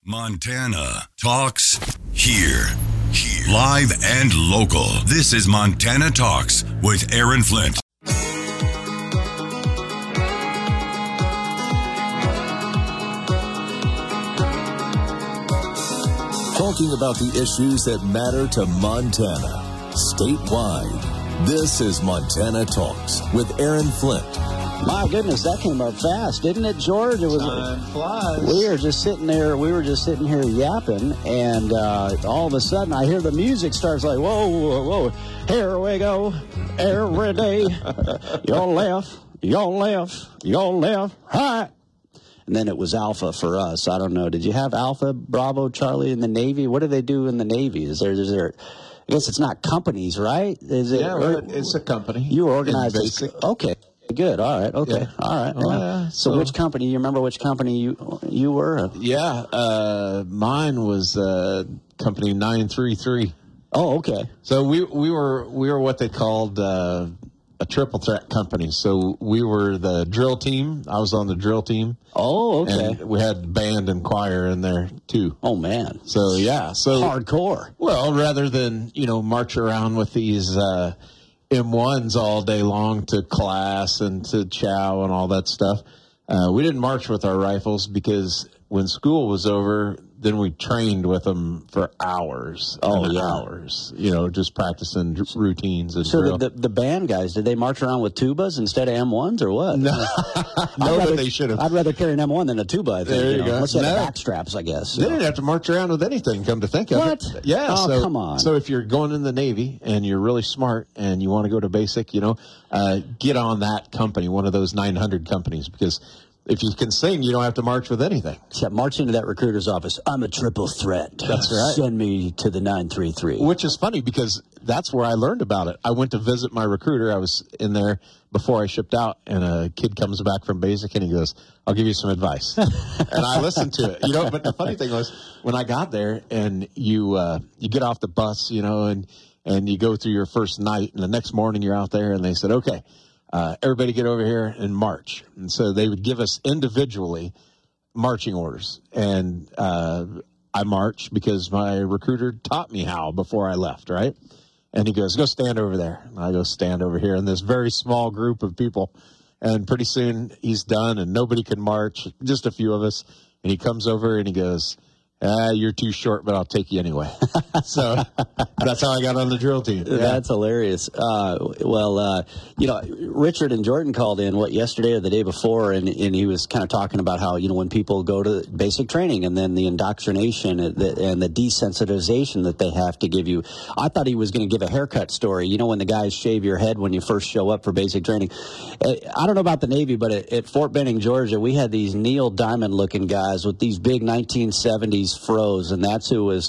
Montana Talks here. Live and local. This is Montana Talks with Aaron Flint. Talking about the issues that matter to Montana statewide. This is Montana Talks with Aaron Flint. My goodness, that came up fast, didn't it, George? It was. Time flies. We were just sitting here yapping, and all of a sudden I hear the music starts like, whoa, whoa, whoa, here we go, every day, your left, hi. And then it was Alpha for us. I don't know. Did you have Alpha, Bravo, Charlie in the Navy? What do they do in the Navy? Is there? I guess it's not companies, right? Is it? Yeah, it's a company. You were organized. Basic. Okay. Good. All right. Okay. Yeah. All right. Oh, yeah. So which company? You remember which company you were? Yeah. Mine was company 933. Oh, okay. So we were what they called a triple threat company. So we were the drill team. I was on the drill team. Oh, okay. And we had band and choir in there too. Oh man. So yeah. So hardcore. Well, rather than march around with these M1s all day long to class and to chow and all that stuff. We didn't march with our rifles because when school was over, then we trained with them for hours. Hours. Just practicing routines and drill. So the band guys, did they march around with tubas instead of M1s or what? No, but they should have. I'd rather carry an M1 than a tuba. I think, there you go. Unless they had back straps, I guess. They didn't have to march around with anything, come to think of what? it. Yeah. Oh, come on. So if you're going in the Navy and you're really smart and you want to go to basic, get on that company, one of those 900 companies, because if you can sing, you don't have to march with anything. Except march into that recruiter's office. I'm a triple threat. That's right. Send me to the 933. Which is funny because that's where I learned about it. I went to visit my recruiter. I was in there before I shipped out, and a kid comes back from basic, and he goes, I'll give you some advice. And I listened to it. But the funny thing was, when I got there, and you get off the bus, and you go through your first night, and the next morning you're out there, and they said, okay, everybody get over here and march. And so they would give us individually marching orders. And I marched because my recruiter taught me how before I left, right? And he goes, go stand over there. And I go stand over here in this very small group of people. And pretty soon he's done and nobody can march, just a few of us. And he comes over and he goes, you're too short, but I'll take you anyway. So that's how I got on the drill team. Yeah. That's hilarious. Richard and Jordan called in, yesterday or the day before, and he was kind of talking about how, when people go to basic training and then the indoctrination and the desensitization that they have to give you. I thought he was going to give a haircut story. When the guys shave your head when you first show up for basic training. I don't know about the Navy, but at Fort Benning, Georgia, we had these Neil Diamond-looking guys with these big 1970s froze, and that's who was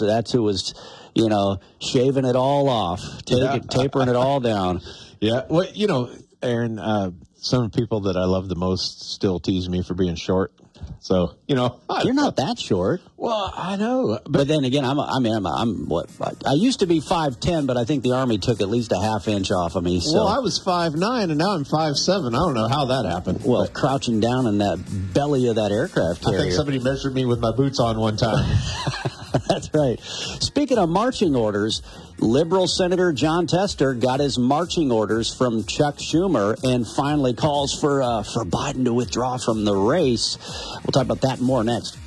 shaving it all off, tapering it all down. Yeah. Well, Aaron, some people that I love the most still tease me for being short. So, you're not that short. Well, I know, but then again, I'm what? I used to be 5'10", but I think the Army took at least a half inch off of me. So. Well, I was 5'9", and now I'm 5'7". I don't know how that happened. Well, crouching down in that belly of that aircraft carrier. I think somebody measured me with my boots on one time. That's right. Speaking of marching orders, Liberal Senator Jon Tester got his marching orders from Chuck Schumer and finally calls for Biden to withdraw from the race. We'll talk about that and more next.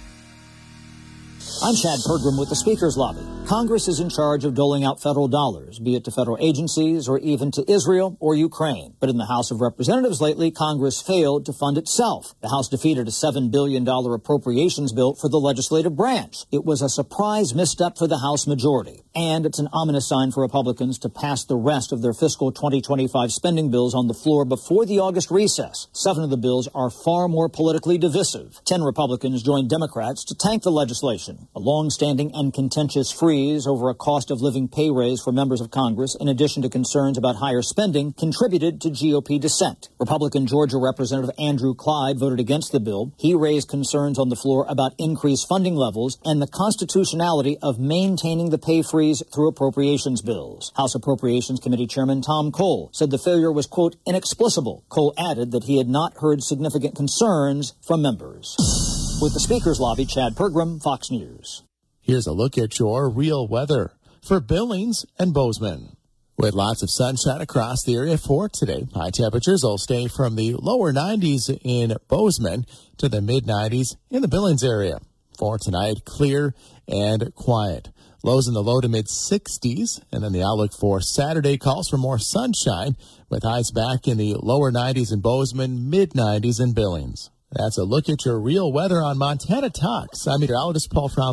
I'm Chad Pergram with the Speaker's Lobby. Congress is in charge of doling out federal dollars, be it to federal agencies or even to Israel or Ukraine. But in the House of Representatives lately, Congress failed to fund itself. The House defeated a $7 billion appropriations bill for the legislative branch. It was a surprise misstep for the House majority. And it's an ominous sign for Republicans to pass the rest of their fiscal 2025 spending bills on the floor before the August recess. 7 of the bills are far more politically divisive. 10 Republicans joined Democrats to tank the legislation. A long-standing and contentious freeze over a cost of living pay raise for members of Congress, in addition to concerns about higher spending, contributed to GOP dissent. Republican Georgia Representative Andrew Clyde voted against the bill. He raised concerns on the floor about increased funding levels and the constitutionality of maintaining the pay freeze through appropriations bills. House Appropriations Committee Chairman Tom Cole said the failure was, quote, inexplicable. Cole added that he had not heard significant concerns from members. With the Speaker's Lobby, Chad Pergram, Fox News. Here's a look at your real weather for Billings and Bozeman. With lots of sunshine across the area for today, high temperatures will stay from the lower 90s in Bozeman to the mid-90s in the Billings area. For tonight, clear and quiet. Lows in the low to mid-60s, and then the outlook for Saturday calls for more sunshine with highs back in the lower 90s in Bozeman, mid-90s in Billings. That's a look at your real weather on Montana Talks. I'm meteorologist Paul Fromm.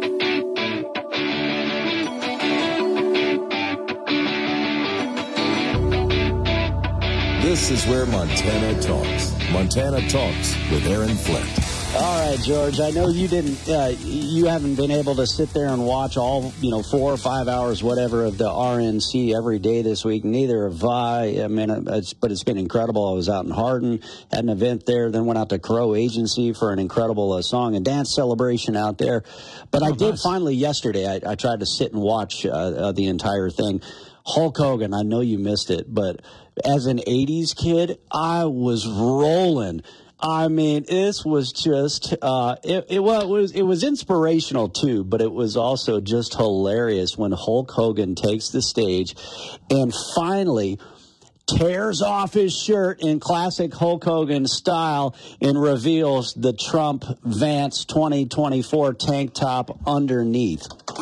This is where Montana talks. Montana Talks with Aaron Flint. All right, George, I know you didn't, you haven't been able to sit there and watch all, 4 or 5 hours, whatever, of the RNC every day this week. Neither have I. I mean, but it's been incredible. I was out in Hardin, had an event there, then went out to Crow Agency for an incredible song and dance celebration out there. But I did finally yesterday, I tried to sit and watch the entire thing. Hulk Hogan, I know you missed it, but as an 80s kid, I was rolling. I mean, this was just, it was inspirational too, but it was also just hilarious when Hulk Hogan takes the stage and finally tears off his shirt in classic Hulk Hogan style and reveals the Trump Vance 2024 tank top underneath.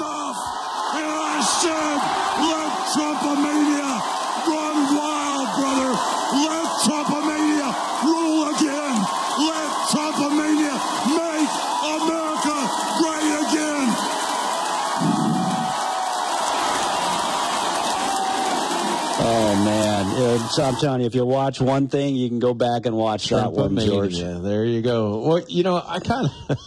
Trumpomania run wild, brother. Let Trumpomania rule again. Let Trumpomania make America great again. Oh, man. I'm telling you, if you watch one thing, you can go back and watch that one, George. Yeah, there you go. Well, I kind of...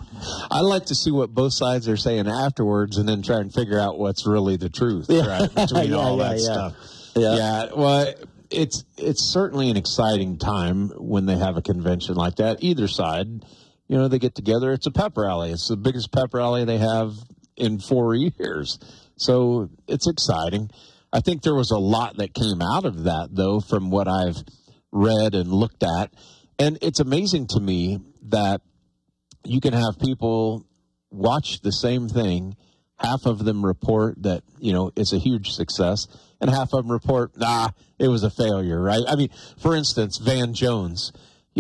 I like to see what both sides are saying afterwards and then try and figure out what's really the truth, right, between all that stuff. Yeah, well, it's certainly an exciting time when they have a convention like that. Either side, they get together. It's a pep rally. It's the biggest pep rally they have in 4 years. So it's exciting. I think there was a lot that came out of that, though, from what I've read and looked at. And it's amazing to me that you can have people watch the same thing. Half of them report that, it's a huge success, and half of them report, it was a failure, right? I mean, for instance, Van Jones, he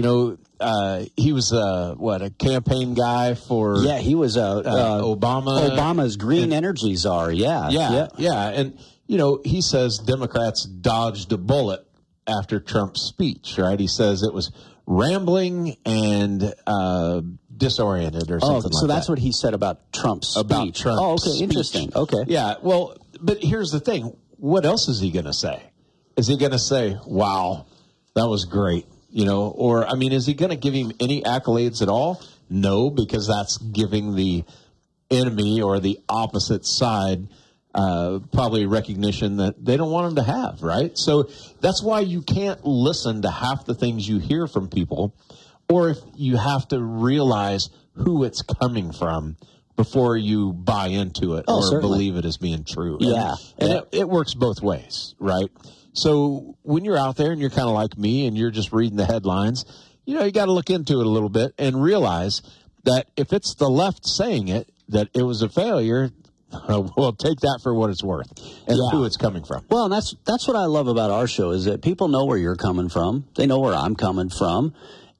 was, a campaign guy for... Yeah, he was Obama. Obama's green energy czar, yeah. And, he says Democrats dodged a bullet after Trump's speech, right? He says it was rambling and... disoriented or something like that. So that's what he said about Trump's speech. About Trump's okay, speech. Interesting. Okay. Yeah, well, but here's the thing. What else is he going to say? Is he going to say, wow, that was great? Or, is he going to give him any accolades at all? No, because that's giving the enemy or the opposite side probably recognition that they don't want him to have, right? So that's why you can't listen to half the things you hear from people, or if you have to realize who it's coming from before you buy into it or certainly believe it as being true. Yeah. And it works both ways, right? So when you're out there and you're kind of like me and you're just reading the headlines, you got to look into it a little bit and realize that if it's the left saying it, that it was a failure, well, take that for what it's worth and who it's coming from. Well, and that's what I love about our show is that people know where you're coming from. They know where I'm coming from.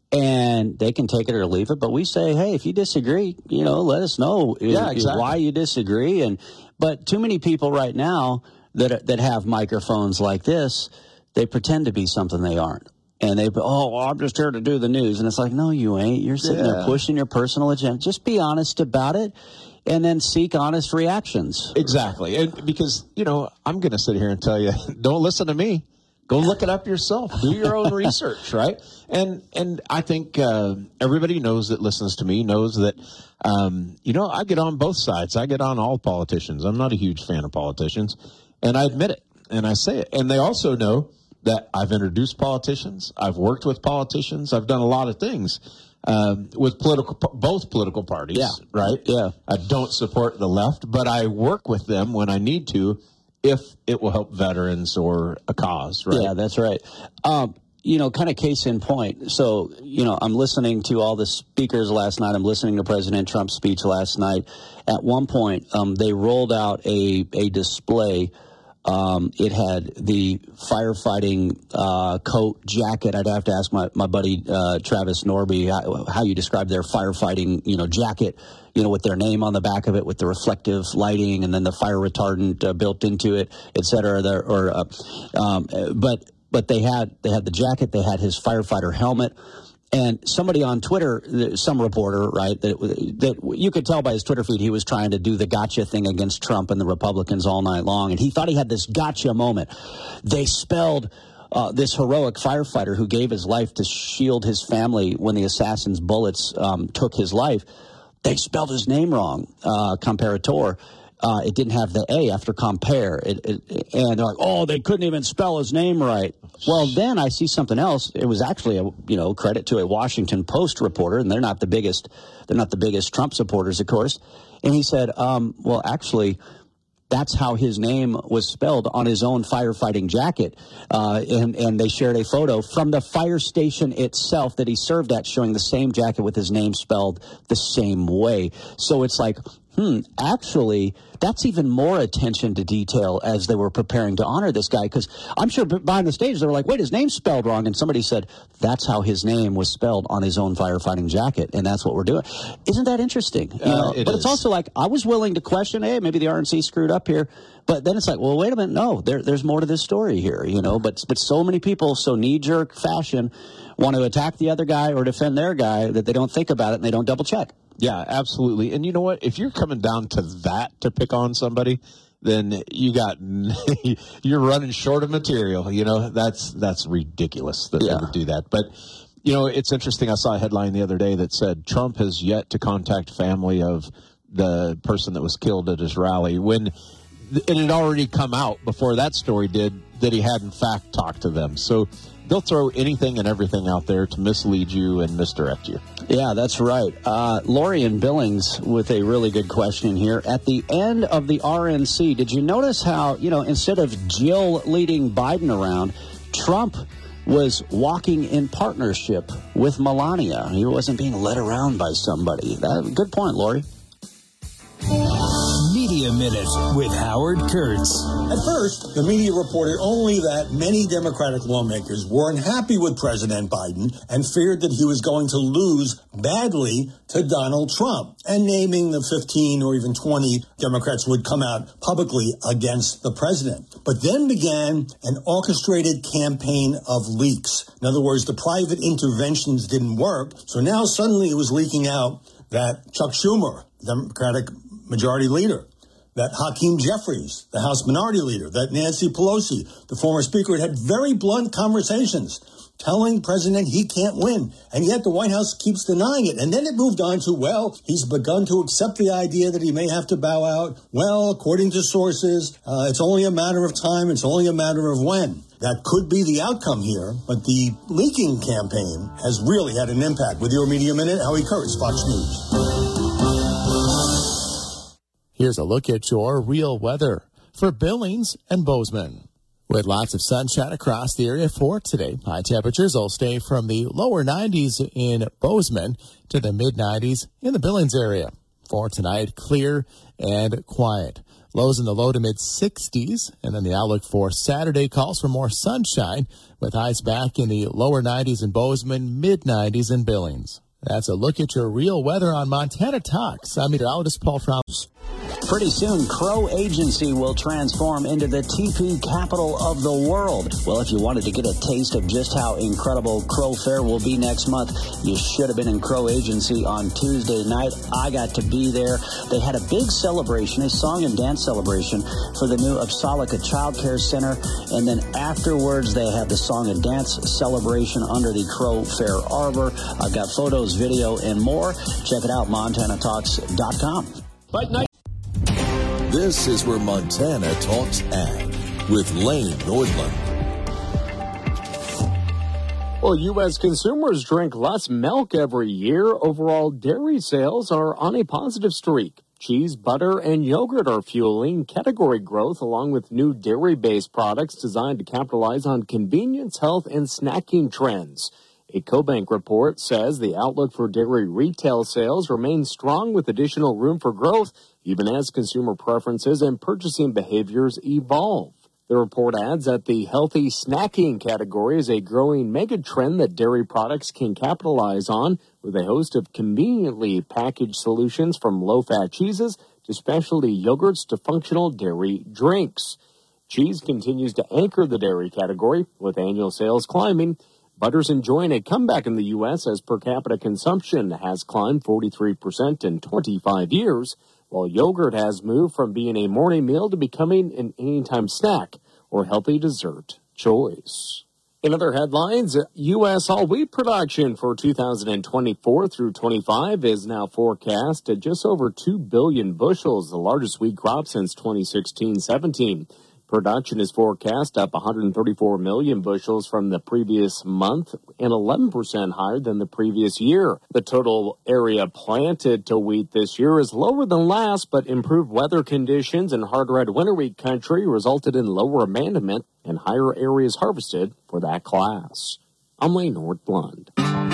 And they can take it or leave it, but we say, hey, if you disagree, let us know why you disagree. But too many people right now that have microphones like this, they pretend to be something they aren't. And I'm just here to do the news. And it's like, no, you ain't. You're sitting there pushing your personal agenda. Just be honest about it and then seek honest reactions. Exactly. And because, I'm going to sit here and tell you, don't listen to me. Go look it up yourself. Do your own research, right? And I think everybody knows that listens to me knows that, I get on both sides. I get on all politicians. I'm not a huge fan of politicians, and I admit it, and I say it. And they also know that I've introduced politicians. I've worked with politicians. I've done a lot of things with both political parties, right? Yeah. I don't support the left, but I work with them when I need to, if it will help veterans or a cause, right? Yeah, that's right. kind of case in point. So, I'm listening to all the speakers last night. I'm listening to President Trump's speech last night. At one point, they rolled out a display. It had the firefighting coat, jacket. I'd have to ask my buddy Travis Norby how you describe their firefighting, jacket, with their name on the back of it, with the reflective lighting, and then the fire retardant built into it, et cetera. But they had the jacket. They had his firefighter helmet. And somebody on Twitter, some reporter, right, that you could tell by his Twitter feed, he was trying to do the gotcha thing against Trump and the Republicans all night long. And he thought he had this gotcha moment. They spelled this heroic firefighter who gave his life to shield his family when the assassin's bullets took his life. They spelled his name wrong, Comparator. It didn't have the A after compare. And they're like, they couldn't even spell his name right. Well, then I see something else. It was actually a credit to a Washington Post reporter, and they're not the biggest Trump supporters, of course. And he said, well, actually, that's how his name was spelled on his own firefighting jacket. And they shared a photo from the fire station itself that he served at, showing the same jacket with his name spelled the same way. So it's like, actually, that's even more attention to detail as they were preparing to honor this guy. Because I'm sure behind the stage, they were like, wait, his name's spelled wrong. And somebody said, that's how his name was spelled on his own firefighting jacket. And that's what we're doing. Isn't that interesting? It's also like, I was willing to question, hey, maybe the RNC screwed up here. But then it's like, well, wait a minute. No, there's more to this story here, But so many people, so knee-jerk fashion, want to attack the other guy or defend their guy that they don't think about it and they don't double-check. Yeah, absolutely. And you know what? If you're coming down to that to pick on somebody, then you're running short of material. That's ridiculous that they would do that. But, it's interesting. I saw a headline the other day that said Trump has yet to contact family of the person that was killed at his rally, when it had already come out before that story did that he had in fact talked to them. So they'll throw anything and everything out there to mislead you and misdirect you. Yeah, that's right. Lori in Billings with a really good question here. At the end of the RNC, did you notice how, instead of Jill leading Biden around, Trump was walking in partnership with Melania? He wasn't being led around by somebody. Good point, Lori. Media Minute with Howard Kurtz. At first, the media reported only that many Democratic lawmakers weren't happy with President Biden and feared that he was going to lose badly to Donald Trump, and naming the 15 or even 20 Democrats would come out publicly against the president. But then began an orchestrated campaign of leaks. In other words, the private interventions didn't work, so now suddenly it was leaking out that Chuck Schumer, Democratic Majority Leader, that Hakeem Jeffries, the House Minority Leader, that Nancy Pelosi, the former Speaker, had very blunt conversations telling the president he can't win. And yet the White House keeps denying it. And then it moved on to, well, he's begun to accept the idea that he may have to bow out. Well, according to sources, it's only a matter of time. It's only a matter of when. That could be the outcome here. But the leaking campaign has really had an impact. With your Media Minute, Howie Kurtz, Fox News. Here's a look at your real weather for Billings and Bozeman. With lots of sunshine across the area for today, high temperatures will stay from the lower 90s in Bozeman to the mid-90s in the Billings area. For tonight, clear and quiet. Lows in the low to mid-60s, and then the outlook for Saturday calls for more sunshine with highs back in the lower 90s in Bozeman, mid-90s in Billings. That's a look at your real weather on Montana Talks. I'm meteorologist Paul Travis. Pretty soon, Crow Agency will transform into the TP capital of the world. Well, if you wanted to get a taste of just how incredible Crow Fair will be next month, you should have been in Crow Agency on Tuesday night. I got to be there. They had a big celebration, a song and dance celebration for the new Upsalika Child Care Center. And then afterwards, they had the song and dance celebration under the Crow Fair Arbor. I've got photos, video, and more. Check it out, MontanaTalks.com. Fight night. This is where Montana Talks Ag with Lane Nordlund. Well, U.S. consumers drink less milk every year. Overall, dairy sales are on a positive streak. Cheese, butter, and yogurt are fueling category growth along with new dairy-based products designed to capitalize on convenience, health, and snacking trends. A CoBank report says the outlook for dairy retail sales remains strong with additional room for growth, even as consumer preferences and purchasing behaviors evolve. The report adds that the healthy snacking category is a growing mega trend that dairy products can capitalize on, with a host of conveniently packaged solutions from low-fat cheeses to specialty yogurts to functional dairy drinks. Cheese continues to anchor the dairy category, with annual sales climbing. Butter's enjoying a comeback in the U.S. as per capita consumption has climbed 43% in 25 years, while yogurt has moved from being a morning meal to becoming an anytime snack or healthy dessert choice. In other headlines, U.S. all wheat production for 2024 through 25 is now forecast at just over 2 billion bushels, the largest wheat crop since 2016-17. Production is forecast up 134 million bushels from the previous month and 11% higher than the previous year. The total area planted to wheat this year is lower than last, but improved weather conditions in hard red winter wheat country resulted in lower abandonment and higher areas harvested for that class. I'm Wayne Nordlund.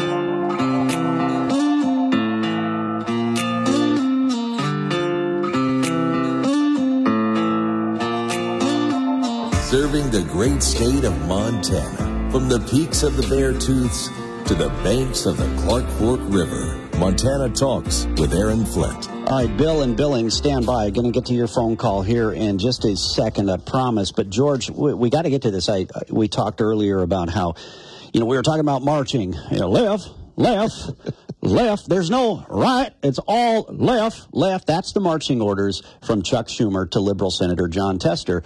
Serving the great state of Montana. From the peaks of the Beartooths to the banks of the Clark Fork River. Montana Talks with Aaron Flint. All right, Bill and Billings, stand by. Going to get to your phone call here in just a second, I promise. But, George, we got to get to this. We talked earlier about how, we were talking about marching. Left. There's no right. It's all left. That's the marching orders from Chuck Schumer to Liberal Senator Jon Tester.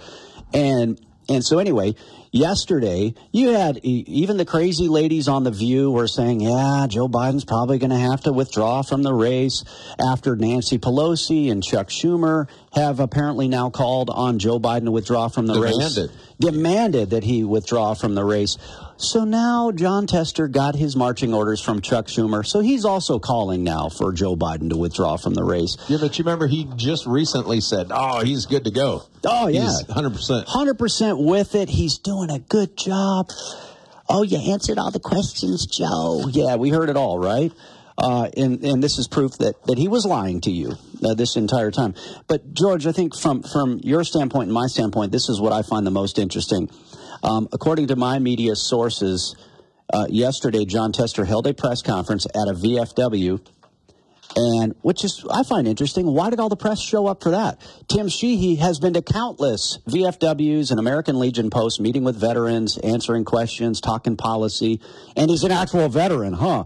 And so anyway, yesterday, you had even the crazy ladies on The View were saying, yeah, Joe Biden's probably going to have to withdraw from the race after Nancy Pelosi and Chuck Schumer have apparently now called on Joe Biden to withdraw from the race. Demanded that he withdraw from the race. So now Jon Tester got his marching orders from Chuck Schumer, so he's also calling now for Joe Biden to withdraw from the race. Yeah, but you remember he just recently said, he's good to go. Oh, yeah. He's 100%. 100% with it. He's doing a good job. Oh, you answered all the questions, Joe. Yeah, we heard it all, right? And this is proof that he was lying to you this entire time. But, George, I think from your standpoint and my standpoint, this is what I find the most interesting. According to my media sources, yesterday Jon Tester held a press conference at a VFW, and which is I find interesting. Why did all the press show up for that? Tim Sheehy has been to countless VFWs and American Legion posts, meeting with veterans, answering questions, talking policy, and he's an actual veteran, huh?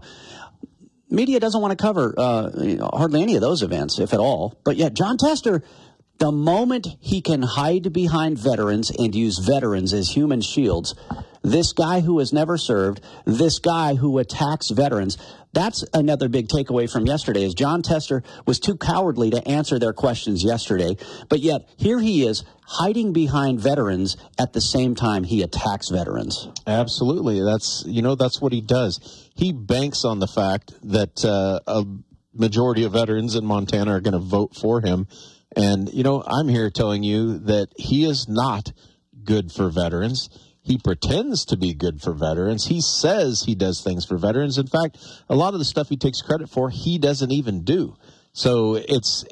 Media doesn't want to cover hardly any of those events, if at all. But yet Jon Tester, the moment he can hide behind veterans and use veterans as human shields, this guy who has never served, this guy who attacks veterans, that's another big takeaway from yesterday, is Jon Tester was too cowardly to answer their questions yesterday. But yet, here he is hiding behind veterans at the same time he attacks veterans. Absolutely. That's what he does. He banks on the fact that a majority of veterans in Montana are going to vote for him. And, I'm here telling you that he is not good for veterans. He pretends to be good for veterans. He says he does things for veterans. In fact, a lot of the stuff he takes credit for, he doesn't even do. So it's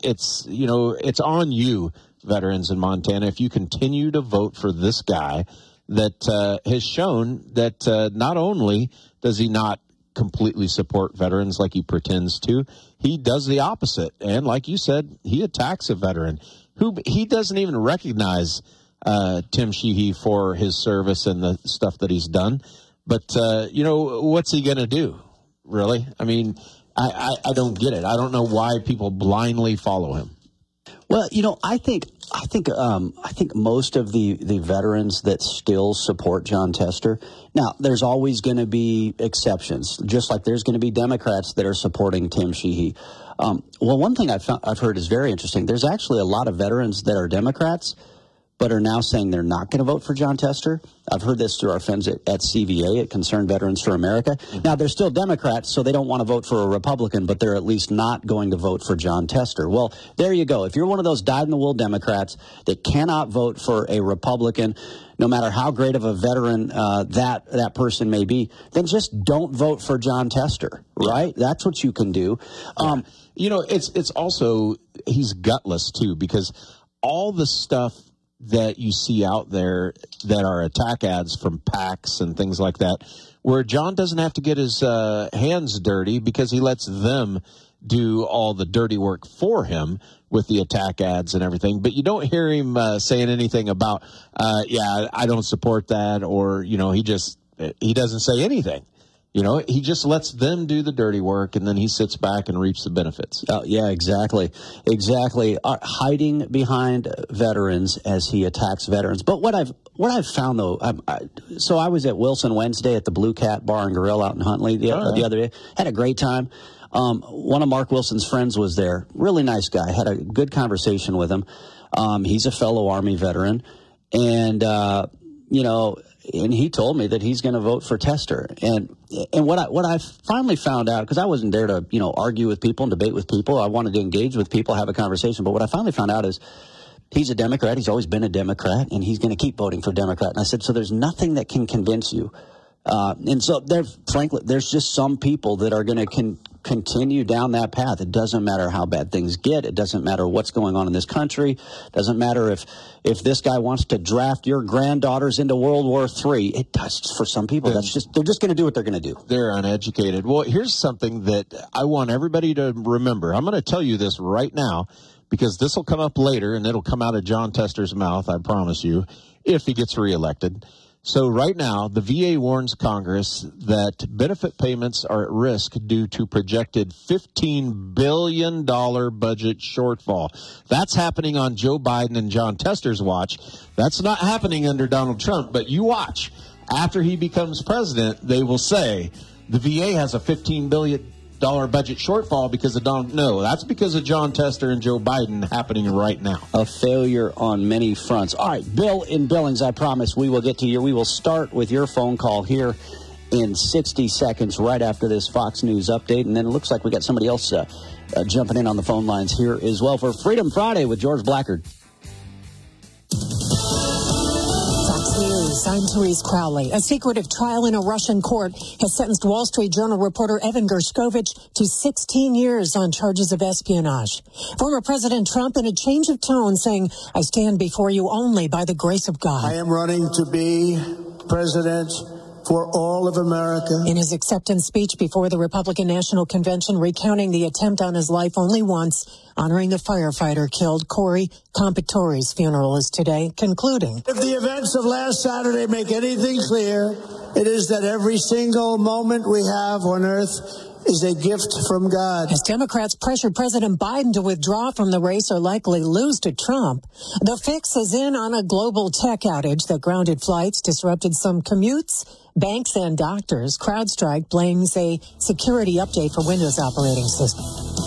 on you, veterans in Montana, if you continue to vote for this guy that has shown that not only does he not completely support veterans like he pretends to, he does the opposite. And like you said, he attacks a veteran who he doesn't even recognize Tim Sheehy for his service and the stuff that he's done. But, what's he going to do, really? I mean, I don't get it. I don't know why people blindly follow him. Well, I think most of the veterans that still support Jon Tester. Now, there's always going to be exceptions, just like there's going to be Democrats that are supporting Tim Sheehy. Well, one thing I've heard is very interesting. There's actually a lot of veterans that are Democrats, but are now saying they're not going to vote for Jon Tester. I've heard this through our friends at CVA, at Concerned Veterans for America. Now, they're still Democrats, so they don't want to vote for a Republican, but they're at least not going to vote for Jon Tester. Well, there you go. If you're one of those dyed-in-the-wool Democrats that cannot vote for a Republican, no matter how great of a veteran that person may be, then just don't vote for Jon Tester, right? That's what you can do. It's also, he's gutless, too, because all the stuff that you see out there that are attack ads from PACs and things like that, where Jon doesn't have to get his hands dirty because he lets them do all the dirty work for him with the attack ads and everything. But you don't hear him saying anything about, I don't support that, or, he doesn't say anything. He just lets them do the dirty work, and then he sits back and reaps the benefits. Yeah, exactly. Hiding behind veterans as he attacks veterans. But what I've found, though, so I was at Wilson Wednesday at the Blue Cat Bar and Grill out in Huntley the other day. Had a great time. One of Mark Wilson's friends was there. Really nice guy. Had a good conversation with him. He's a fellow Army veteran, and and he told me that he's going to vote for Tester. And what I finally found out, because I wasn't there to argue with people and debate with people. I wanted to engage with people, have a conversation. But what I finally found out is he's a Democrat. He's always been a Democrat, and he's going to keep voting for Democrat. And I said, so there's nothing that can convince you. And so, frankly, there's just some people that are going to continue down that path. It doesn't matter how bad things get. It doesn't matter what's going on in this country. It doesn't matter if this guy wants to draft your granddaughters into World War III. It does for some people. They're just going to do what they're going to do. They're uneducated. Well, here's something that I want everybody to remember. I'm going to tell you this right now, because this will come up later, and it'll come out of Jon Tester's mouth, I promise you, if he gets reelected. So right now, the VA warns Congress that benefit payments are at risk due to projected $15 billion budget shortfall. That's happening on Joe Biden and Jon Tester's watch. That's not happening under Donald Trump, but you watch. After he becomes president, they will say the VA has a $15 billion budget shortfall because of Donald. No, that's because of Jon Tester and Joe Biden happening right now. A failure on many fronts. All right, Bill in Billings, I promise we will get to you. We will start with your phone call here in 60 seconds right after this Fox News update. And then it looks like we got somebody else jumping in on the phone lines here as well for Freedom Friday with George Blackard. News. I'm Therese Crowley. A secretive trial in a Russian court has sentenced Wall Street Journal reporter Evan Gershkovich to 16 years on charges of espionage. Former President Trump, in a change of tone, saying, "I stand before you only by the grace of God." I am running to be president for all of America. In his acceptance speech before the Republican National Convention, recounting the attempt on his life only once, honoring the firefighter killed, Corey Compitore's funeral is today, concluding. If the events of last Saturday make anything clear, it is that every single moment we have on earth is a gift from God. As Democrats pressured President Biden to withdraw from the race or likely lose to Trump, the fix is in on a global tech outage that grounded flights, disrupted some commutes, banks, and doctors. CrowdStrike blames a security update for Windows operating system.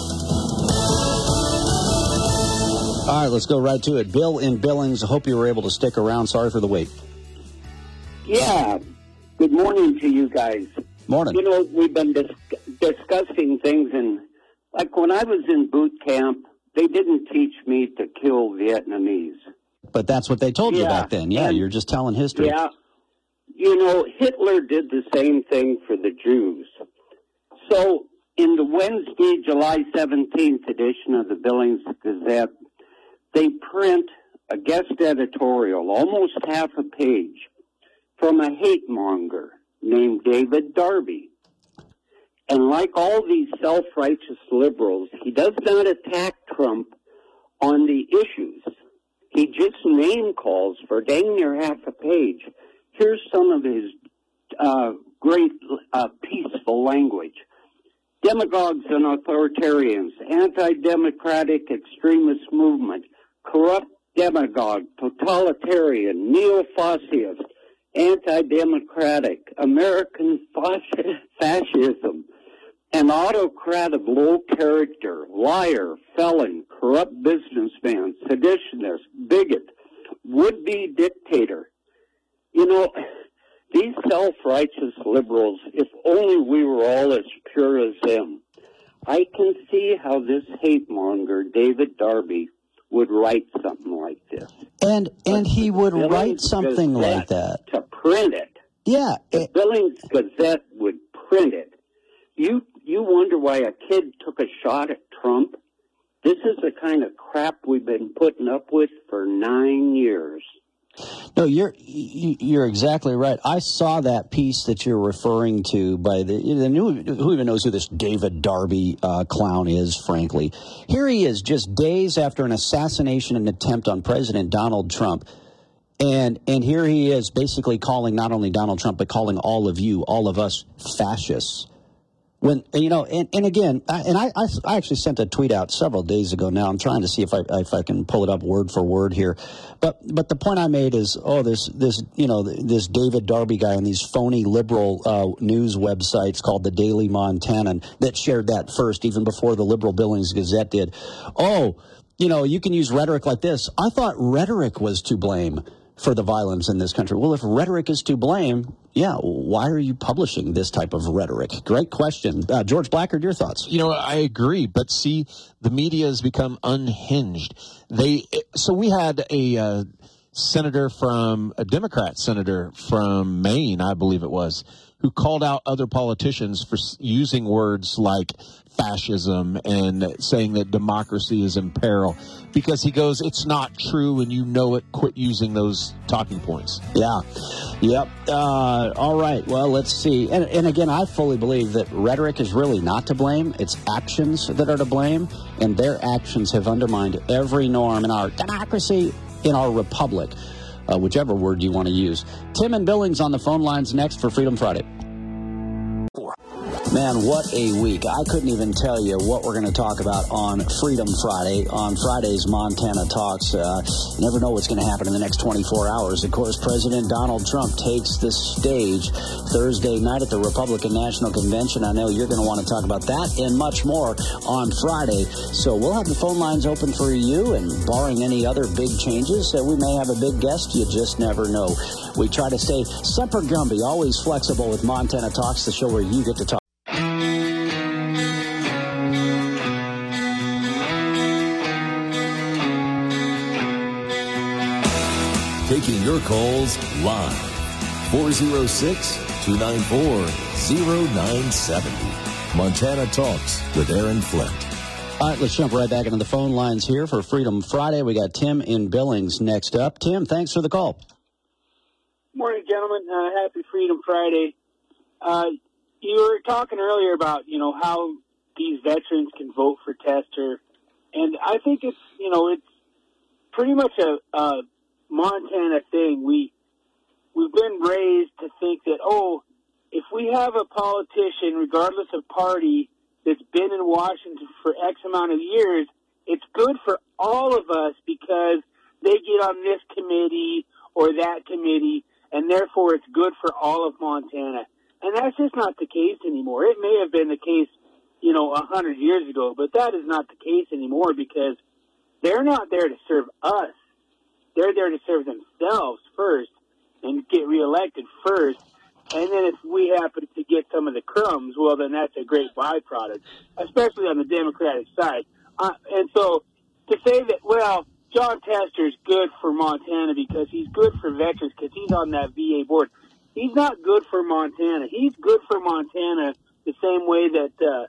All right, let's go right to it. Bill in Billings, I hope you were able to stick around. Sorry for the wait. Yeah. Good morning to you guys. Morning. We've been discussing things, and like when I was in boot camp, they didn't teach me to kill Vietnamese. But that's what they told you back then. Yeah, you're just telling history. Yeah. Hitler did the same thing for the Jews. So in the Wednesday, July 17th edition of the Billings Gazette, they print a guest editorial, almost half a page, from a hate monger named David Darby. And like all these self-righteous liberals, he does not attack Trump on the issues. He just name calls for dang near half a page. Here's some of his great peaceful language. Demagogues and authoritarians, anti-democratic extremist movement, corrupt demagogue, totalitarian, neo-fascist, anti-democratic, American fascism, an autocrat of low character, liar, felon, corrupt businessman, seditionist, bigot, would-be dictator. You know, these self-righteous liberals, if only we were all as pure as them. I can see how this hate monger, David Darby, would write something like this. And he would write something like that. To print it. Yeah. The Billings Gazette would print it. You wonder why a kid took a shot at Trump? This is the kind of crap we've been putting up with for 9 years. No, you're exactly right. I saw that piece that you're referring to by who even knows who this David Darby clown is, frankly. Here he is just days after an assassination and attempt on President Donald Trump. And here he is basically calling not only Donald Trump, but calling all of you, all of us, fascists. When, you know, and again, I actually sent a tweet out several days ago now. I'm trying to see if I can pull it up word for word here. But the point I made is, this David Darby guy and these phony liberal news websites called the Daily Montanan that shared that first, even before the liberal Billings Gazette did. Oh, you know, you can use rhetoric like this. I thought rhetoric was to blame for the violence in this country. Well, if rhetoric is to blame, yeah, why are you publishing this type of rhetoric? Great question. George Blackard, your thoughts? You know, I agree, but see, the media has become unhinged. So we had a Democrat senator from Maine, I believe it was, who called out other politicians for using words like fascism and saying that democracy is in peril, because he goes, it's not true and you know it, quit using those talking points. Yeah. Yep. All right. Well, let's see. And again, I fully believe that rhetoric is really not to blame. It's actions that are to blame, and their actions have undermined every norm in our democracy, in our republic, whichever word you want to use. Tim and Billings on the phone lines next for Freedom Friday. Man, what a week. I couldn't even tell you what we're going to talk about on Freedom Friday, on Friday's Montana Talks. You never know what's going to happen in the next 24 hours. Of course, President Donald Trump takes the stage Thursday night at the Republican National Convention. I know you're going to want to talk about that and much more on Friday. So we'll have the phone lines open for you, and barring any other big changes, we may have a big guest. You just never know. We try to stay semper gumby, always flexible with Montana Talks, the show where you get to talk. Taking your calls live. 406-294-0970. Montana Talks with Aaron Flint. All right, let's jump right back into the phone lines here for Freedom Friday. We got Tim in Billings next up. Tim, thanks for the call. Morning, gentlemen. Happy Freedom Friday. You were talking earlier about, how these veterans can vote for Tester. And I think it's pretty much a Montana thing. We've been raised to think that, if we have a politician, regardless of party, that's been in Washington for X amount of years, it's good for all of us because they get on this committee or that committee, and therefore it's good for all of Montana. And that's just not the case anymore. It may have been the case, 100 years ago, but that is not the case anymore because they're not there to serve us. They're there to serve themselves first and get reelected first. And then if we happen to get some of the crumbs, well, then that's a great byproduct, especially on the Democratic side. And so to say that, John Tester's good for Montana because he's good for veterans because he's on that VA board. He's not good for Montana. He's good for Montana the same way that,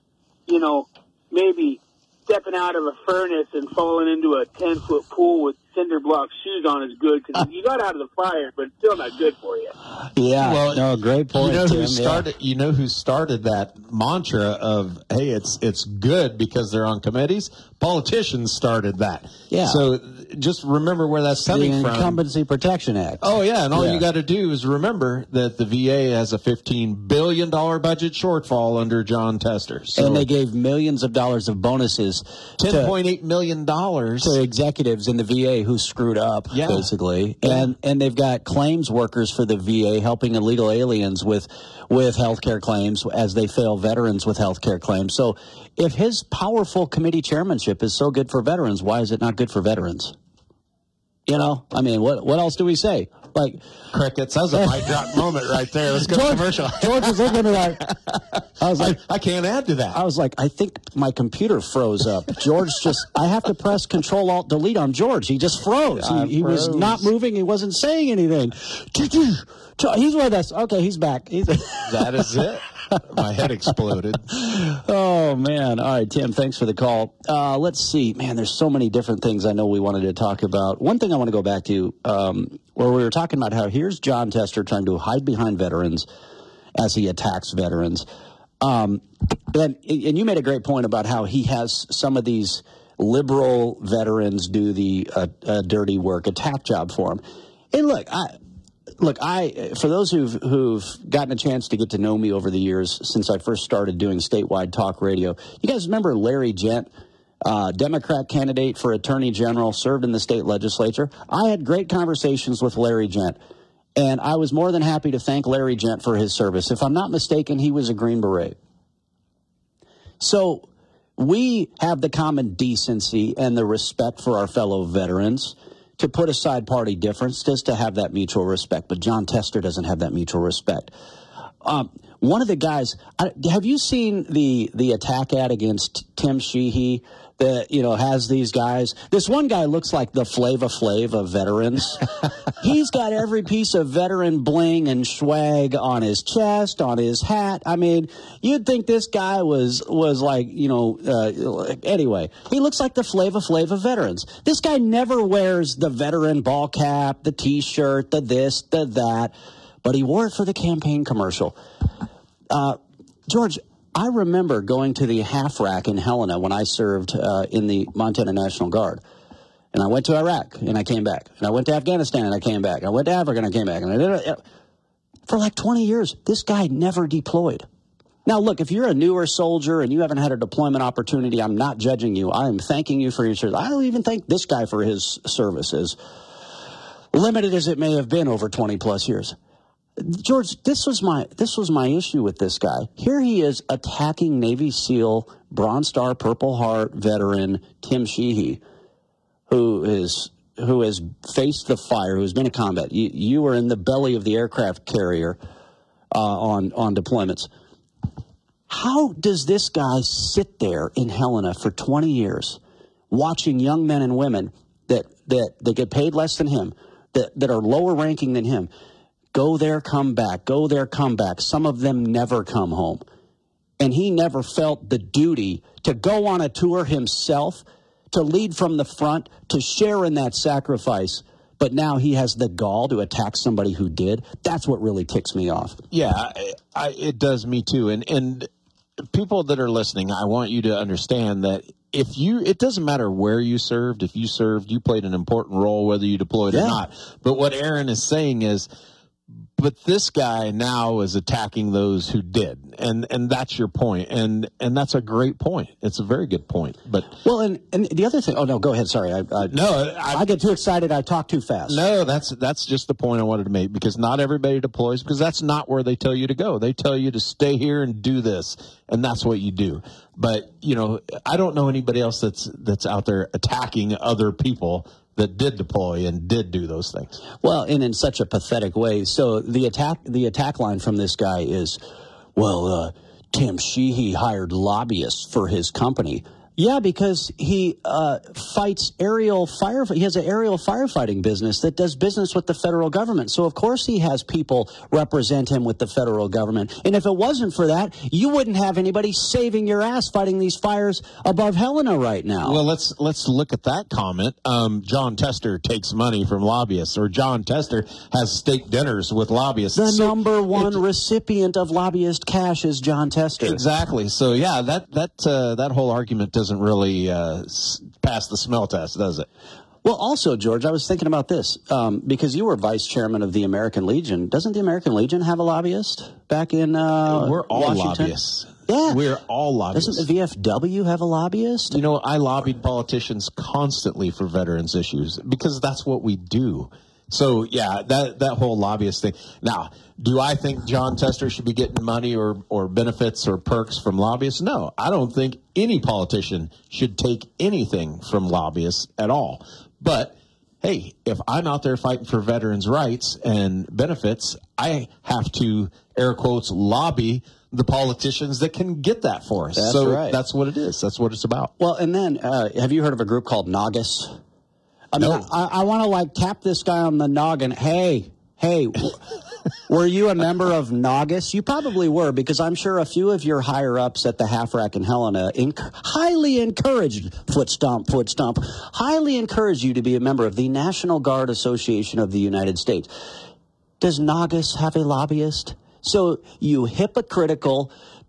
maybe stepping out of a furnace and falling into a 10-foot pool with cinder block shoes on is good because you got out of the fire, but it's still not good for you. Yeah, great point. You know who started that mantra of, hey, it's good because they're on committees? Politicians started that. Yeah. So just remember where that's coming from. The Incumbency Protection Act. Oh, yeah, and all you got to do is remember that the VA has a $15 billion budget shortfall under John Tester. So, and they gave millions of dollars of bonuses. $10.8 million. To executives in the VA who screwed up, basically. Yeah. And they've got claims workers for the VA helping illegal aliens with health care claims as they fail veterans with health care claims. So if his powerful committee chairmanship is so good for veterans, why is it not good for veterans? You know, I mean, what else do we say? Like crickets. That was a mic drop moment right there. Let's go to commercial. George was looking at me like, I was like, I can't add to that. I was like, I think my computer froze up. George I have to press Control-Alt-Delete on George. He just froze. He was not moving. He wasn't saying anything. He's with us. Okay, he's back. That is it. My head exploded. Oh, man. All right, Tim, thanks for the call. Let's see. Man, there's so many different things I know we wanted to talk about. One thing I want to go back to, where we were talking about how here's Jon Tester trying to hide behind veterans as he attacks veterans. And you made a great point about how he has some of these liberal veterans do the dirty work, attack job for him. And Look, for those who've gotten a chance to get to know me over the years since I first started doing statewide talk radio, you guys remember Larry Gent, Democrat candidate for Attorney General, served in the state legislature? I had great conversations with Larry Gent, and I was more than happy to thank Larry Gent for his service. If I'm not mistaken, he was a Green Beret. So we have the common decency and the respect for our fellow veterans to put aside party difference, just to have that mutual respect. But Jon Tester doesn't have that mutual respect. One of the guys, have you seen the attack ad against Tim Sheehy that, has these guys? This one guy looks like the Flava Flav of veterans. He's got every piece of veteran bling and swag on his chest, on his hat. I mean, you'd think this guy was like, anyway, he looks like the Flava Flav of veterans. This guy never wears the veteran ball cap, the T-shirt, the this, the that, but he wore it for the campaign commercial. George, I remember going to the half rack in Helena when I served in the Montana National Guard. And I went to Iraq, and I came back. And I went to Afghanistan, and I came back. I went to Africa, and I came back. And for like 20 years, this guy never deployed. Now, look, if you're a newer soldier and you haven't had a deployment opportunity, I'm not judging you. I am thanking you for your service. I don't even thank this guy for his services, limited as it may have been over 20-plus years. George, this was my issue with this guy. Here he is attacking Navy SEAL, Bronze Star, Purple Heart veteran Tim Sheehy, who has faced the fire, who's been in combat. You were in the belly of the aircraft carrier on deployments. How does this guy sit there in Helena for 20 years watching young men and women that get paid less than him, that are lower ranking than him, go there, come back, go there, come back. Some of them never come home. And he never felt the duty to go on a tour himself, to lead from the front, to share in that sacrifice. But now he has the gall to attack somebody who did. That's what really ticks me off. Yeah, it does me too. And people that are listening, I want you to understand that it doesn't matter where you served. If you served, you played an important role, whether you deployed or not. But what Aaron is saying is, but this guy now is attacking those who did, and that's your point, and that's a great point. It's a very good point. But and the other thing. Oh no, go ahead. Sorry, I get too excited. I talk too fast. No, that's just the point I wanted to make, because not everybody deploys, because that's not where they tell you to go. They tell you to stay here and do this, and that's what you do. But I don't know anybody else that's out there attacking other people that did deploy and did do those things. Well, and in such a pathetic way. So the attack line from this guy is, Tim Sheehy hired lobbyists for his company. Yeah, because he fights aerial fire. He has an aerial firefighting business that does business with the federal government. So, of course, he has people represent him with the federal government. And if it wasn't for that, you wouldn't have anybody saving your ass fighting these fires above Helena right now. Well, let's look at that comment. Jon Tester takes money from lobbyists, or Jon Tester has steak dinners with lobbyists. The number one recipient of lobbyist cash is Jon Tester. Exactly. So, yeah, that whole argument doesn't really pass the smell test, does it? Well, also, George, I was thinking about this, because you were vice chairman of the American Legion. Doesn't the American Legion have a lobbyist back in we're all Washington? Lobbyists. Yeah. We're all lobbyists. Doesn't the VFW have a lobbyist? I lobbied politicians constantly for veterans issues, because that's what we do. So, yeah, that whole lobbyist thing. Now, do I think Jon Tester should be getting money or benefits or perks from lobbyists? No, I don't think any politician should take anything from lobbyists at all. But, hey, if I'm out there fighting for veterans' rights and benefits, I have to, air quotes, lobby the politicians that can get that for us. That's right. That's what it is. That's what it's about. Well, and then, have you heard of a group called Naugus? I mean, No. I want to, tap this guy on the noggin. Hey, were you a member of Naugus? You probably were, because I'm sure a few of your higher-ups at the Half Rack and Helena highly encouraged, foot stomp, highly encouraged you to be a member of the National Guard Association of the United States. Does Naugus have a lobbyist? So you hypocritical,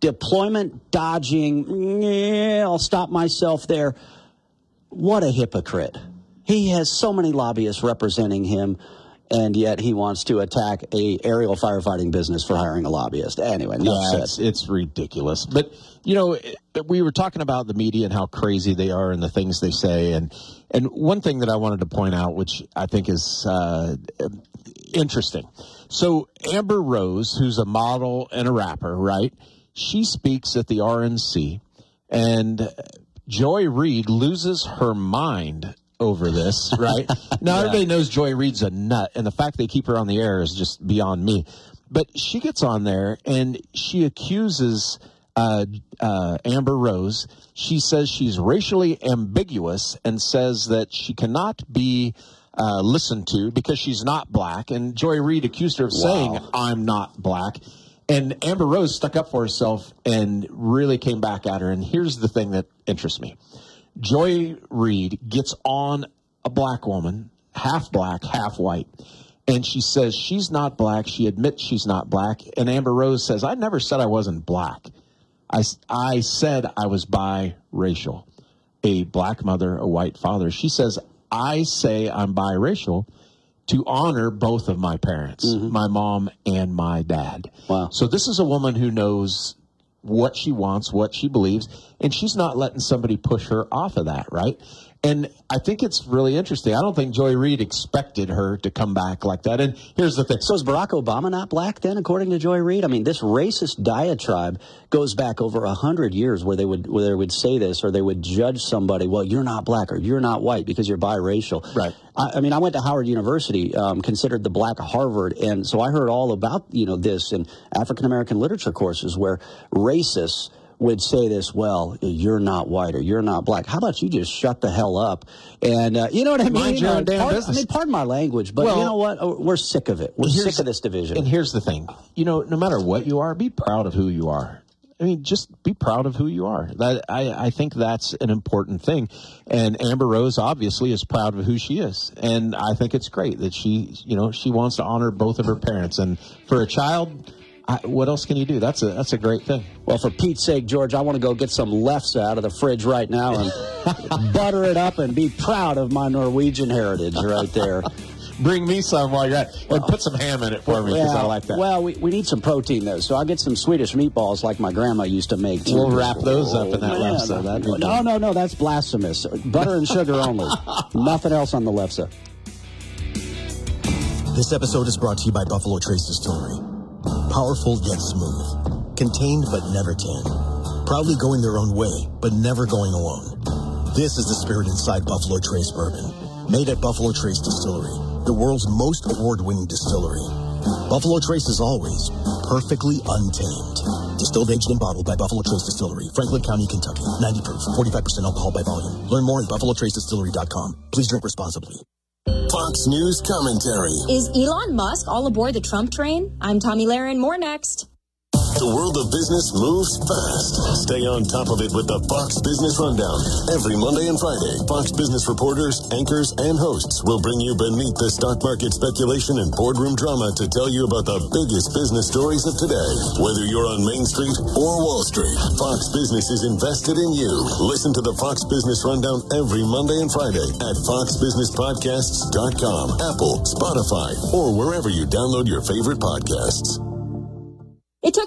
deployment-dodging, I'll stop myself there. What a hypocrite. He has so many lobbyists representing him, and yet he wants to attack a aerial firefighting business for hiring a lobbyist. Anyway, it's ridiculous. But, we were talking about the media and how crazy they are and the things they say. And one thing that I wanted to point out, which I think is interesting. So Amber Rose, who's a model and a rapper, right? She speaks at the RNC, and Joy Reid loses her mind over this, right? Now, everybody knows Joy Reid's a nut, and the fact they keep her on the air is just beyond me. But she gets on there, and she accuses Amber Rose. She says she's racially ambiguous and says that she cannot be listened to because she's not black. And Joy Reid accused her of saying, I'm not black. And Amber Rose stuck up for herself and really came back at her. And here's the thing that interests me. Joy Reid gets on a black woman, half black, half white, and she says she's not black. She admits she's not black. And Amber Rose says, I never said I wasn't black. I said I was biracial. A black mother, a white father. She says, I say I'm biracial to honor both of my parents, my mom and my dad. Wow. So this is a woman who knows what she wants, what she believes, and she's not letting somebody push her off of that, right? And I think it's really interesting. I don't think Joy Reid expected her to come back like that. And here's the thing. So is Barack Obama not black then, according to Joy Reid? I mean, this racist diatribe goes back over 100 years where they would say this, or they would judge somebody, well, you're not black or you're not white because you're biracial. Right. I mean, I went to Howard University, considered the black Harvard, and so I heard all about, this in African-American literature courses where racists would say this, well, you're not white or you're not black. How about you just shut the hell up? And you know what I mean? Mind your own damn business. Pardon my language, but you know what? We're sick of it. We're sick of this division. And here's the thing. No matter what you are, be proud of who you are. I mean, just be proud of who you are. I think that's an important thing. And Amber Rose obviously is proud of who she is. And I think it's great that she wants to honor both of her parents. And for a child, what else can you do? That's a great thing. Well, for Pete's sake, George, I want to go get some Lefse out of the fridge right now and butter it up and be proud of my Norwegian heritage right there. Bring me some while you're at it. And put some ham in it for me because I like that. Well, we need some protein, though, so I'll get some Swedish meatballs like my grandma used to make, too. We'll wrap those up in that Lefse. No, that's blasphemous. Butter and sugar only. Nothing else on the Lefse. This episode is brought to you by Buffalo Trace Distillery. Powerful yet smooth. Contained but never tanned. Proudly going their own way, but never going alone. This is the spirit inside Buffalo Trace Bourbon. Made at Buffalo Trace Distillery, the world's most award-winning distillery. Buffalo Trace is always perfectly untamed. Distilled, aged, and bottled by Buffalo Trace Distillery, Franklin County, Kentucky. 90 proof, 45% alcohol by volume. Learn more at buffalotracedistillery.com. Please drink responsibly. Fox News commentary. Is Elon Musk all aboard the Trump train? I'm Tommy Lahren. More next. The world of business moves fast. Stay on top of it with the Fox Business Rundown. Every Monday and Friday, Fox Business reporters, anchors, and hosts will bring you beneath the stock market speculation and boardroom drama to tell you about the biggest business stories of today. Whether you're on Main Street or Wall Street, Fox Business is invested in you. Listen to the Fox Business Rundown every Monday and Friday at foxbusinesspodcasts.com, Apple, Spotify, or wherever you download your favorite podcasts. It took an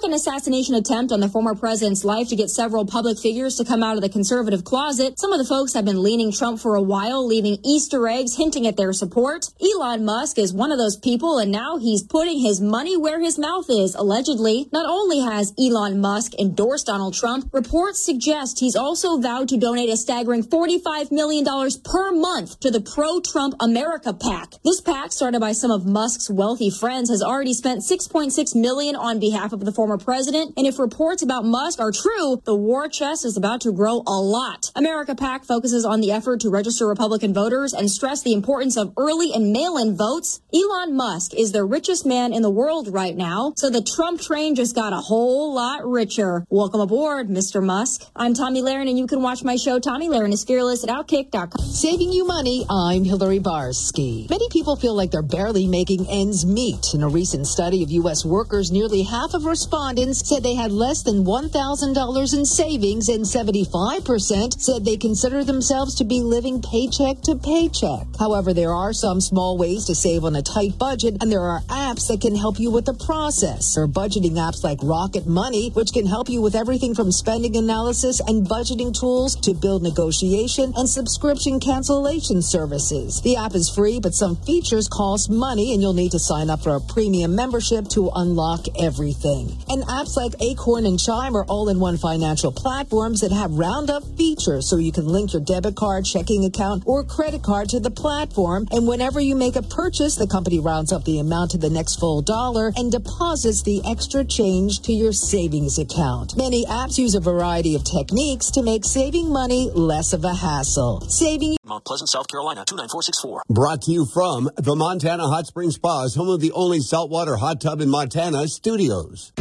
an assassination attempt on the former president's life to get several public figures to come out of the conservative closet. Some of the folks have been leaning Trump for a while, leaving Easter eggs hinting at their support. Elon Musk is one of those people, and now he's putting his money where his mouth is, allegedly. Not only has Elon Musk endorsed Donald Trump, reports suggest he's also vowed to donate a staggering $45 million per month to the pro-Trump America PAC. This PAC, started by some of Musk's wealthy friends, has already spent $6.6 million on behalf of the former president, and if reports about Musk are true, the war chest is about to grow a lot. America PAC focuses on the effort to register Republican voters and stress the importance of early and mail-in votes. Elon Musk is the richest man in the world right now, so the Trump train just got a whole lot richer. Welcome aboard, Mr. Musk. I'm Tomi Lahren, and you can watch my show, Tomi Lahren is Fearless, at Outkick.com. Saving you money, I'm Hillary Barsky. Many people feel like they're barely making ends meet. In a recent study of U.S. workers, nearly half of respondents said they had less than $1,000 in savings, and 75% said they consider themselves to be living paycheck to paycheck. However, there are some small ways to save on a tight budget, and there are apps that can help you with the process. There are budgeting apps like Rocket Money, which can help you with everything from spending analysis and budgeting tools to bill negotiation and subscription cancellation services. The app is free, but some features cost money, and you'll need to sign up for a premium membership to unlock everything. And apps like Acorn and Chime are all-in-one financial platforms that have roundup features, so you can link your debit card, checking account, or credit card to the platform, and whenever you make a purchase, the company rounds up the amount to the next full dollar and deposits the extra change to your savings account. Many apps use a variety of techniques to make saving money less of a hassle. Saving Mount Pleasant, South Carolina, 29464. Brought to you from the Montana Hot Spring Spas, home of the only saltwater hot tub in Montana, Studios.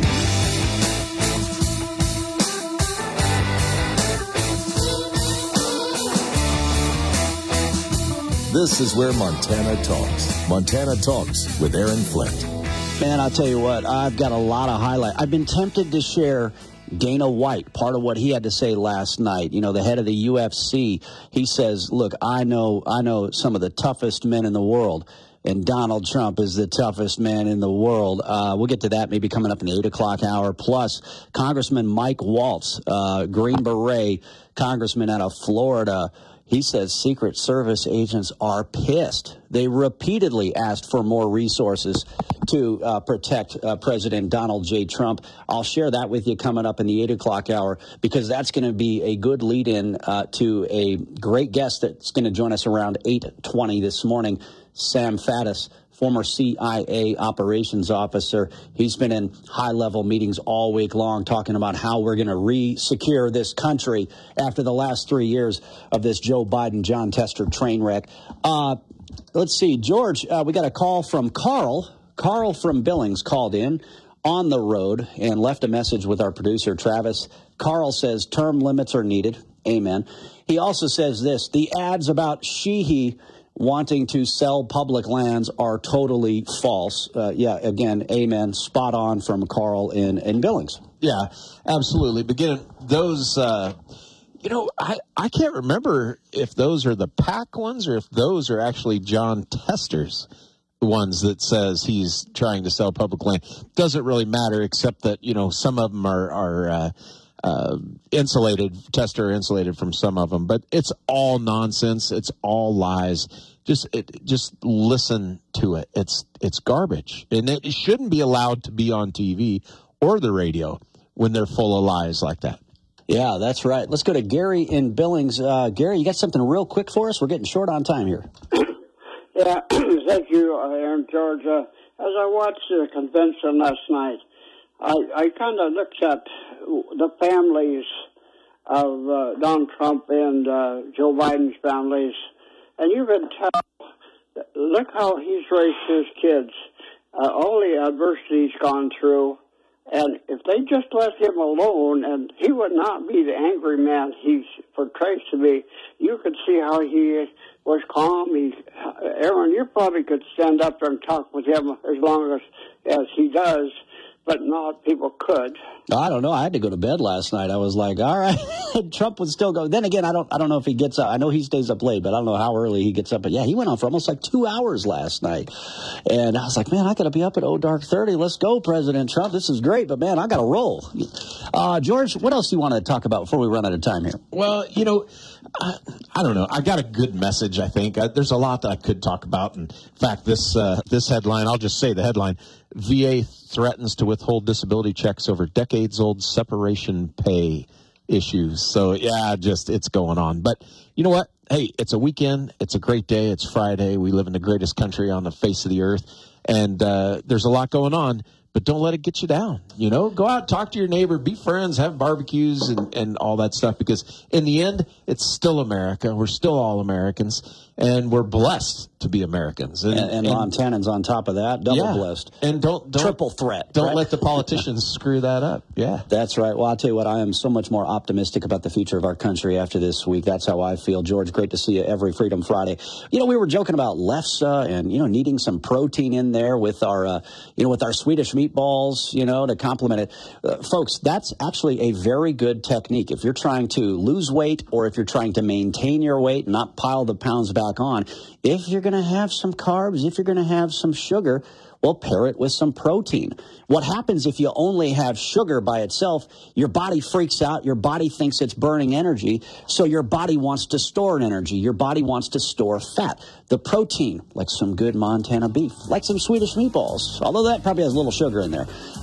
This is where Montana talks. Montana Talks with Aaron Flint. Man, I'll tell you what, I've got a lot of highlights. I've been tempted to share Dana White, part of what he had to say last night. You know, the head of the UFC, he says, look, I know some of the toughest men in the world, and Donald Trump is the toughest man in the world. We'll get to that maybe coming up in the 8 o'clock hour. Plus, Congressman Mike Waltz, Green Beret congressman out of Florida, he says Secret Service agents are pissed. They repeatedly asked for more resources to protect President Donald J. Trump. I'll share that with you coming up in the 8 o'clock hour, because that's going to be a good lead-in to a great guest that's going to join us around 8:20 this morning, Sam Faddis, former CIA operations officer. He's been in high-level meetings all week long talking about how we're going to re-secure this country after the last 3 years of this Joe Biden, John Tester train wreck. Let's see, George, we got a call from Carl. Carl from Billings called in on the road and left a message with our producer, Travis. Carl says term limits are needed. Amen. He also says this: the ads about Sheehy wanting to sell public lands are totally false. Again, amen. Spot on from Carl in Billings. Yeah, absolutely. Beginning those, I can't remember if those are the PAC ones or if those are actually John Tester's ones that says he's trying to sell public land. Doesn't really matter, except that, some of them are insulated. Tester insulated from some of them, but it's all nonsense. It's all lies. Just listen to it. It's garbage, and it shouldn't be allowed to be on TV or the radio when they're full of lies like that. Yeah, that's right. Let's go to Gary in Billings. Gary, you got something real quick for us? We're getting short on time here. Yeah, thank you, Aaron George. As I watched the convention last night, I kind of looked at the families of Donald Trump and Joe Biden's families, and you can tell, look how he's raised his kids, all the adversity he's gone through, and if they just let him alone, and he would not be the angry man he portrays to be, you could see how he was calm. Aaron, you probably could stand up there and talk with him as long as he does. but not people could. I don't know. I had to go to bed last night. I was like, all right, Trump would still go. Then again, I don't know if he gets up. I know he stays up late, but I don't know how early he gets up. But yeah, he went on for almost like 2 hours last night. And I was like, man, I got to be up at dark 30. Let's go, President Trump. This is great, but man, I got to roll. George, what else do you want to talk about before we run out of time here? Well, I don't know. I got a good message, I think. There's a lot that I could talk about. In fact, this headline, I'll just say the headline, VA threatens to withhold disability checks over decades-old separation pay issues. So, yeah, it's going on. But you know what? Hey, it's a weekend. It's a great day. It's Friday. We live in the greatest country on the face of the earth. And there's a lot going on. But don't let it get you down. Go out, talk to your neighbor, be friends, have barbecues and all that stuff. Because in the end, it's still America. We're still all Americans. And we're blessed to be Americans. And Montanans on top of that, double blessed. And don't triple threat. Don't let the politicians screw that up. Yeah. That's right. Well, I'll tell you what, I am so much more optimistic about the future of our country after this week. That's how I feel. George, great to see you every Freedom Friday. We were joking about lefse and, needing some protein in there with our, with our Swedish meatballs, to complement it. Folks, that's actually a very good technique. If you're trying to lose weight or if you're trying to maintain your weight and not pile the pounds back on, if you're going to have some carbs, if you're going to have some sugar, well, pair it with some protein. What happens if you only have sugar by itself? Your body freaks out. Your body thinks it's burning energy. So your body wants to store energy. Your body wants to store fat. The protein, like some good Montana beef, like some Swedish meatballs, although that probably has a little sugar in there.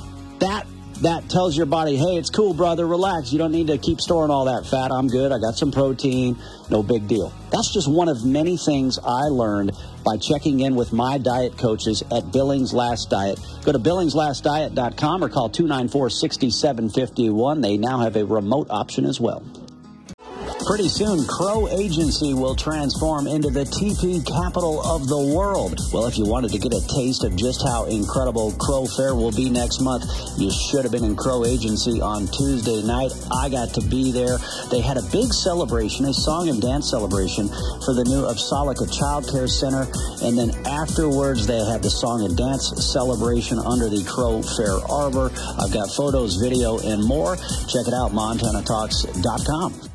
That tells your body, hey, it's cool, brother, relax. You don't need to keep storing all that fat. I'm good. I got some protein. No big deal. That's just one of many things I learned by checking in with my diet coaches at Billings Last Diet. Go to billingslastdiet.com or call 294-6751. They now have a remote option as well. Pretty soon, Crow Agency will transform into the TP capital of the world. Well, if you wanted to get a taste of just how incredible Crow Fair will be next month, you should have been in Crow Agency on Tuesday night. I got to be there. They had a big celebration, a song and dance celebration for the new Opsalica Child Care Center. And then afterwards, they had the song and dance celebration under the Crow Fair Arbor. I've got photos, video, and more. Check it out, MontanaTalks.com.